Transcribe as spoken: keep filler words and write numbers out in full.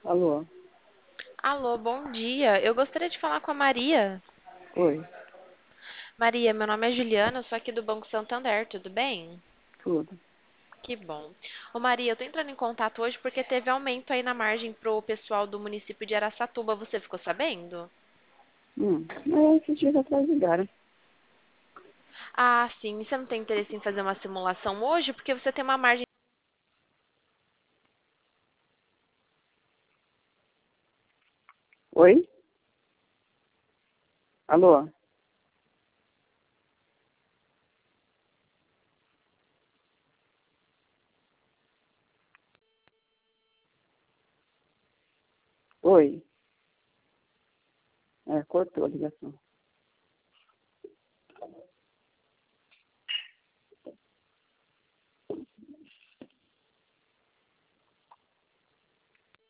Alô? Alô, bom dia. Eu gostaria de falar com a Maria. Oi, Maria, meu nome é Juliana, eu sou aqui do Banco Santander, tudo bem? tudo. Que bom. Ô Maria, eu tô entrando em contato hoje porque teve aumento aí na margem pro pessoal do município de Araçatuba, você ficou sabendo? Hum, mas esses dias atrás ligaram. Ah, sim. E você não tem interesse em fazer uma simulação hoje? Porque você tem uma margem. Oi? Alô? Oi? É, cortou a ligação.